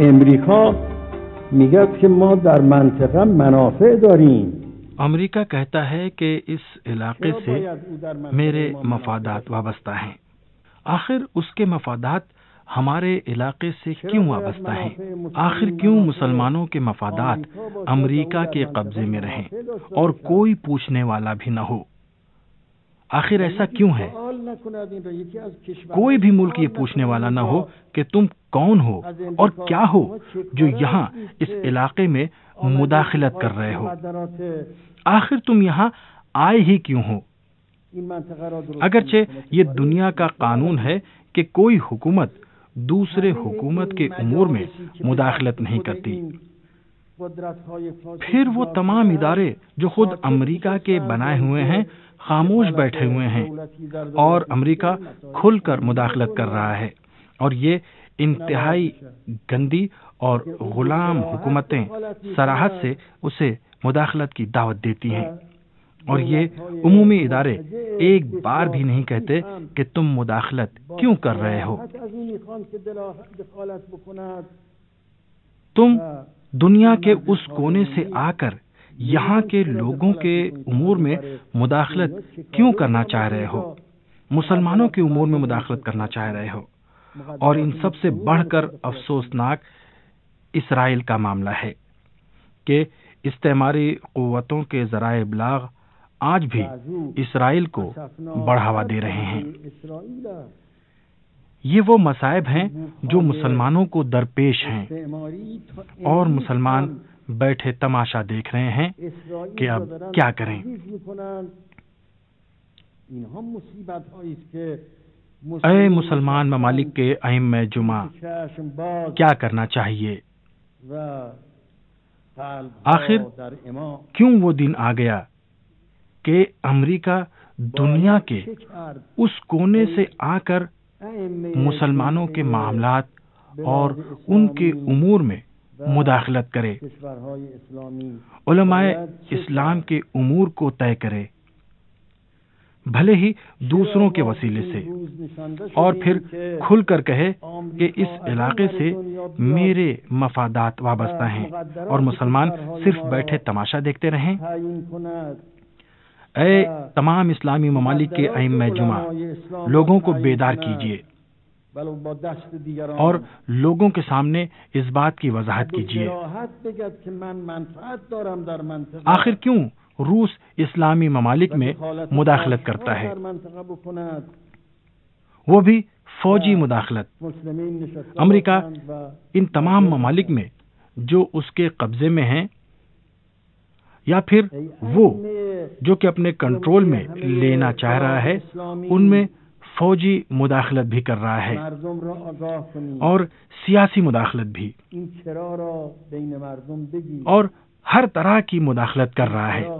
امریکا میگه که ما در منطقه منافع داریم. امریکہ کہتا ہے کہ اس علاقے سے میرے مفادات وابستہ ہیں. آخر اس کے مفادات ہمارے علاقے سے کیوں وابستہ ہیں؟ آخر کیوں مسلمانوں کے مفادات امریکہ کے قبضے میں رہیں اور کوئی پوچھنے والا بھی نہ ہو؟ آخر ایسا کیوں ہے؟ کوئی بھی ملک یہ پوچھنے والا نہ ہو کہ تم کون ہو اور کیا ہو جو یہاں اس علاقے میں مداخلت کر رہے ہو؟ آخر تم یہاں آئے ہی کیوں ہو؟ اگرچہ یہ دنیا کا قانون ہے کہ کوئی حکومت دوسرے حکومت کے امور میں مداخلت نہیں کرتی، پھر وہ تمام ادارے جو خود امریکہ کے بنائے ہوئے ہیں خاموش بیٹھے ہوئے ہیں اور امریکہ کھل کر مداخلت کر رہا ہے، اور یہ انتہائی گندی اور غلام حکومتیں صراحت سے اسے مداخلت کی دعوت دیتی ہیں، اور یہ عمومی ادارے ایک بار بھی نہیں کہتے کہ تم مداخلت کیوں کر رہے ہو؟ تم دنیا کے اس کونے سے آ کر یہاں کے لوگوں کے امور میں مداخلت کیوں کرنا چاہ رہے ہو؟ مسلمانوں کے امور میں مداخلت کرنا چاہ رہے ہو، اور ان سب سے بڑھ کر افسوسناک اسرائیل کا معاملہ ہے کہ استعماری قوتوں کے ذرائع ابلاغ آج بھی اسرائیل کو بڑھاوا دے رہے ہیں. یہ وہ مصائب ہیں جو مسلمانوں کو درپیش ہیں، اور مسلمان بیٹھے تماشا دیکھ رہے ہیں کہ اب کیا کریں. اے مسلمان ممالک کے ائمہ جمعہ، کیا کرنا چاہیے؟ آخر کیوں وہ دن آ گیا کہ امریکہ دنیا کے اس کونے سے آ کر مسلمانوں کے معاملات اور ان کے امور میں مداخلت کرے، علماء اسلام کے امور کو طے کرے، بھلے ہی دوسروں کے وسیلے سے، اور پھر کھل کر کہے کہ اس علاقے سے میرے مفادات وابستہ ہیں اور مسلمان صرف بیٹھے تماشا دیکھتے رہیں. اے تمام اسلامی ممالک کے ائمہ جمعہ، لوگوں کو بیدار کیجیے اور لوگوں کے سامنے اس بات کی وضاحت کیجیے. آخر کیوں روس اسلامی ممالک میں مداخلت کرتا ہے، وہ بھی فوجی مداخلت؟ امریکہ ان تمام ممالک میں جو اس کے قبضے میں ہیں، یا پھر وہ جو کہ اپنے کنٹرول میں لینا چاہ رہا ہے، ان میں فوجی مداخلت بھی کر رہا ہے اور سیاسی مداخلت بھی، اور ہر طرح کی مداخلت کر رہا ہے.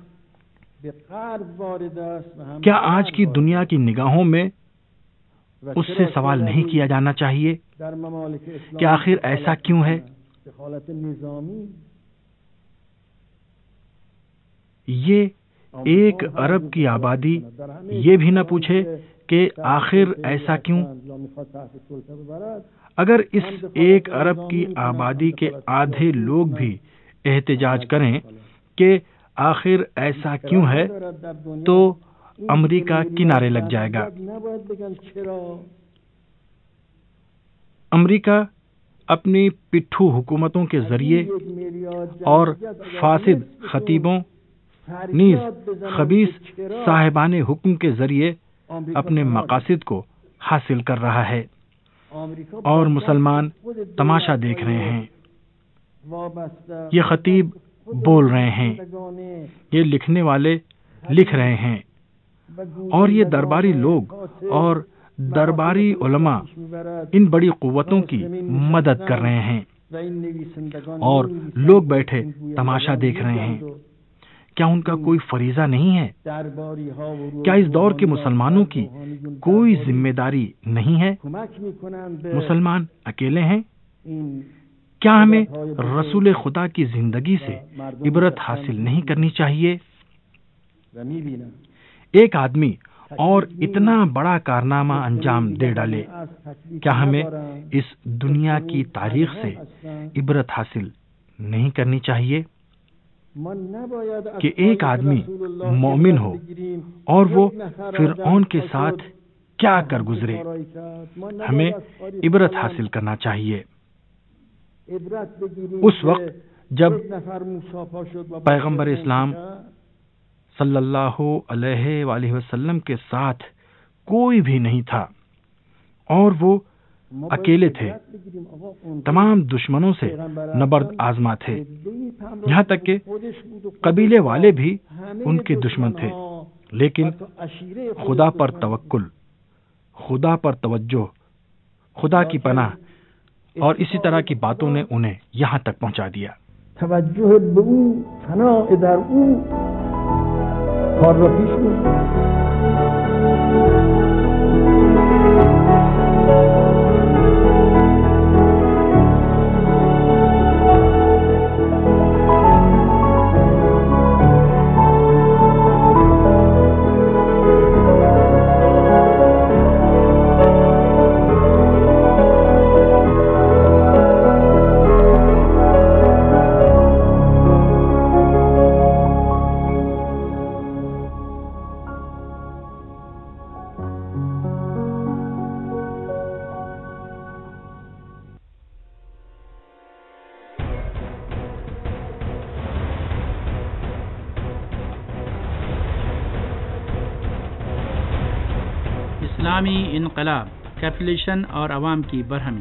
کیا آج کی دنیا کی نگاہوں میں اس سے سوال نہیں کیا جانا چاہیے کہ آخر ایسا کیوں ہے؟ یہ 1 ارب کی آبادی یہ بھی نہ پوچھے کہ آخر ایسا کیوں؟ اگر اس 1 ارب کی آبادی کے آدھے لوگ بھی احتجاج کریں کہ آخر ایسا کیوں ہے، تو امریکہ کنارے لگ جائے گا. امریکہ اپنی پٹھو حکومتوں کے ذریعے اور فاسد خطیبوں نیز خبیث صاحبان حکم کے ذریعے اپنے مقاصد کو حاصل کر رہا ہے، اور مسلمان تماشا دیکھ رہے ہیں. یہ خطیب بول رہے ہیں، یہ لکھنے والے لکھ رہے ہیں، اور یہ درباری لوگ اور درباری علماء ان بڑی قوتوں کی مدد کر رہے ہیں، اور لوگ بیٹھے تماشا دیکھ رہے ہیں. کیا ان کا کوئی فریضہ نہیں ہے؟ کیا اس دور کے مسلمانوں کی کوئی ذمہ داری نہیں ہے؟ مسلمان اکیلے ہیں؟ کیا ہمیں رسول خدا کی زندگی سے عبرت حاصل نہیں کرنی چاہیے؟ ایک آدمی اور اتنا بڑا کارنامہ انجام دے ڈالے، کیا ہمیں اس دنیا کی تاریخ سے عبرت حاصل نہیں کرنی چاہیے کہ ایک آدمی مومن ہو اور وہ فرعون کے ساتھ کیا کر گزرے؟ ہمیں عبرت حاصل کرنا چاہیے۔ اس وقت جب پیغمبر اسلام صلی اللہ علیہ وآلہ وسلم کے ساتھ کوئی بھی نہیں تھا اور وہ اکیلے تھے، تمام دشمنوں سے نبرد آزما تھے، یہاں تک کہ قبیلے والے بھی ان کے دشمن تھے، لیکن خدا پر توکل، خدا پر توجہ، خدا کی پناہ اور اسی طرح کی باتوں نے انہیں یہاں تک پہنچا دیا۔ توجه به او، پناه در او، کار را پیش برد۔ اسلامی انقلاب، کیپٹولیشن اور عوام کی برہمی۔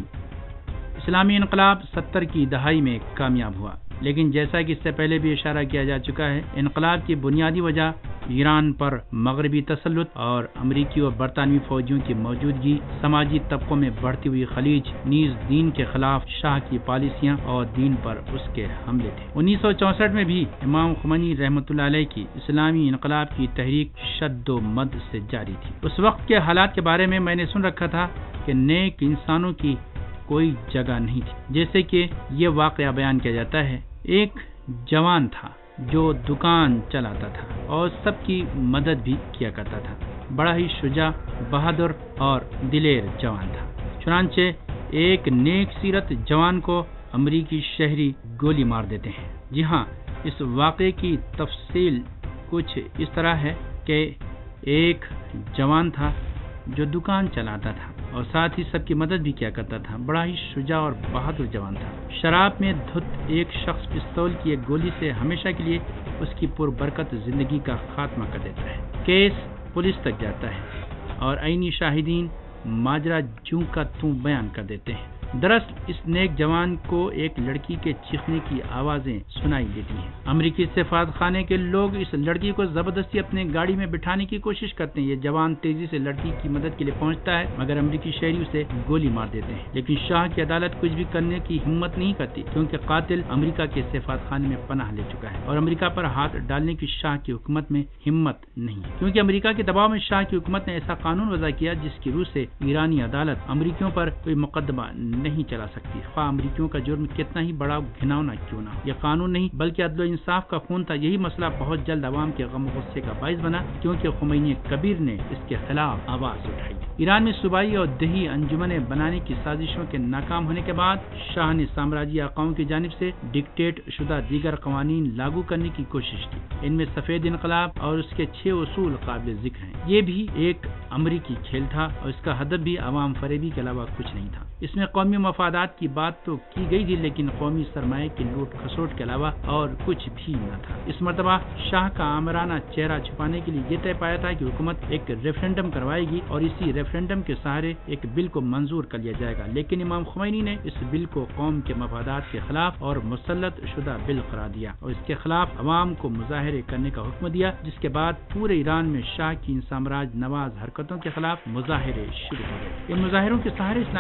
اسلامی انقلاب 70 کی دہائی میں کامیاب ہوا، لیکن جیسا کہ اس سے پہلے بھی اشارہ کیا جا چکا ہے، انقلاب کی بنیادی وجہ ایران پر مغربی تسلط اور امریکی اور برطانوی فوجیوں کی موجودگی، سماجی طبقوں میں بڑھتی ہوئی خلیج، نیز دین کے خلاف شاہ کی پالیسیاں اور دین پر اس کے حملے تھے۔ 1964 میں بھی امام خمینی رحمۃ اللہ علیہ کی اسلامی انقلاب کی تحریک شد و مد سے جاری تھی۔ اس وقت کے حالات کے بارے میں نے سن رکھا تھا کہ نیک انسانوں کی کوئی جگہ نہیں تھی، جیسے کہ یہ واقعہ بیان کیا جاتا ہے۔ ایک جوان تھا جو دکان چلاتا تھا اور سب کی مدد بھی کیا کرتا تھا، بڑا ہی شجاع، بہادر اور دلیر جوان تھا۔ چنانچہ ایک نیک سیرت جوان کو امریکی شہری گولی مار دیتے ہیں۔ جی ہاں، اس واقعے کی تفصیل کچھ اس طرح ہے کہ ایک جوان تھا جو دکان چلاتا تھا اور ساتھ ہی سب کی مدد بھی کیا کرتا تھا، بڑا ہی شجاع اور بہادر جوان تھا۔ شراب میں دھت ایک شخص پستول کی ایک گولی سے ہمیشہ کے لیے اس کی پربرکت زندگی کا خاتمہ کر دیتا ہے۔ کیس پولیس تک جاتا ہے اور عینی شاہدین ماجرا جوں کا توں بیان کر دیتے ہیں۔ دراصل اس نیک جوان کو ایک لڑکی کے چیخنے کی آوازیں سنائی دیتی ہیں۔ امریکی سفارت خانے کے لوگ اس لڑکی کو زبردستی اپنے گاڑی میں بٹھانے کی کوشش کرتے ہیں۔ یہ جوان تیزی سے لڑکی کی مدد کے لیے پہنچتا ہے، مگر امریکی شہری اسے گولی مار دیتے ہیں۔ لیکن شاہ کی عدالت کچھ بھی کرنے کی ہمت نہیں کرتی، کیونکہ قاتل امریکہ کے سفارت خانے میں پناہ لے چکا ہے اور امریکہ پر ہاتھ ڈالنے کی شاہ کی حکومت میں ہمت نہیں، کیونکہ امریکہ کے دباؤ میں شاہ کی حکومت نے ایسا قانون وضع کیا جس کی روح سے ایرانی عدالت امریکیوں پر کوئی مقدمہ نہیں چلا سکتی، خواہ امریکیوں کا جرم کتنا ہی بڑا گھناؤنا کیوں نہ ہو۔ یہ قانون نہیں بلکہ عدل و انصاف کا خون تھا۔ یہی مسئلہ بہت جلد عوام کے غم و غصے کا باعث بنا، کیونکہ خمینی کبیر نے اس کے خلاف آواز اٹھائی۔ ایران میں صوبائی اور دیہی انجمنیں بنانے کی سازشوں کے ناکام ہونے کے بعد شاہ نے سامراجی آقاؤں کی جانب سے ڈکٹیٹ شدہ دیگر قوانین لاگو کرنے کی کوشش کی۔ ان میں سفید انقلاب اور اس کے 6 اصول قابل ذکر ہیں۔ یہ بھی ایک امریکی کھیل تھا اور اس کا ہدف بھی عوام فریبی کے علاوہ کچھ نہیں تھا۔ اس میں قومی مفادات کی بات تو کی گئی تھی، لیکن قومی سرمایہ کی لوٹ کھسوٹ کے علاوہ اور کچھ بھی نہ تھا۔ اس مرتبہ شاہ کا آمرانہ چہرہ چھپانے کے لیے یہ طے پایا تھا کہ حکومت ایک ریفرنڈم کروائے گی اور اسی ریفرنڈم کے سہارے ایک بل کو منظور کر لیا جائے گا، لیکن امام خمینی نے اس بل کو قوم کے مفادات کے خلاف اور مسلط شدہ بل قرار دیا اور اس کے خلاف عوام کو مظاہرے کرنے کا حکم دیا، جس کے بعد پورے ایران میں شاہ کی ان سامراج نواز حرکتوں کے خلاف مظاہرے شروع ہو گئے۔ ان مظاہروں کے سہارے اسلامی انقلاب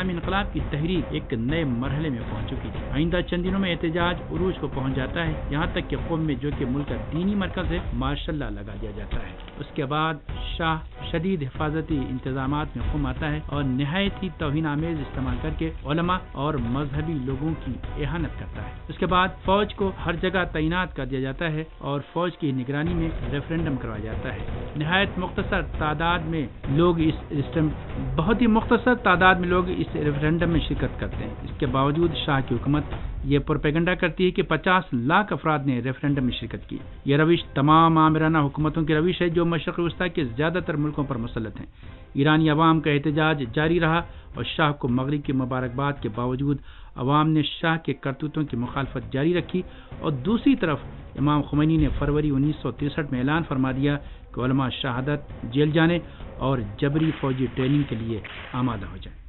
کی تحریک ایک نئے مرحلے میں پہنچ چکی تھی۔ آئندہ چند دنوں میں احتجاج عروج کو پہنچ جاتا ہے، یہاں تک کہ قوم میں جو کہ ملک کا دینی مرکز ہے ماشاء اللہ لگا دیا جاتا ہے۔ اس کے بعد شاہ شدید حفاظتی انتظامات میں قوم آتا ہے اور نہایت ہی توہین آمیز استعمال کر کے علماء اور مذہبی لوگوں کی اہانت کرتا ہے۔ اس کے بعد فوج کو ہر جگہ تعینات کر دیا جاتا ہے اور فوج کی نگرانی میں ریفرنڈم کروایا جاتا ہے۔ نہایت مختصر تعداد میں لوگ بہت ہی مختصر تعداد میں لوگ اس ریفرنڈم میں شرکت کرتے ہیں۔ اس کے باوجود شاہ کی حکومت یہ پروپیگنڈا کرتی ہے کہ 50 لاکھ افراد نے ریفرنڈم میں شرکت کی۔ یہ روش تمام آمرانہ حکومتوں کی روش ہے جو مشرق وسطی کے زیادہ تر ملکوں پر مسلط ہیں۔ ایرانی عوام کا احتجاج جاری رہا اور شاہ کو مغرب کی مبارکباد کے باوجود عوام نے شاہ کے کرتوتوں کی مخالفت جاری رکھی، اور دوسری طرف امام خمینی نے فروری 1963 میں اعلان فرما دیا کہ علماء شہادت جیل جانے اور جبری فوجی ٹریننگ کے لیے آمادہ ہو جائیں۔